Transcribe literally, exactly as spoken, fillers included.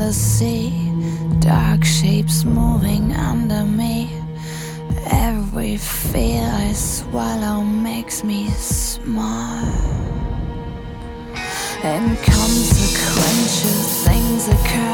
the sea, dark shapes moving under me. Every fear I swallow makes me smart. Inconsequential things occur.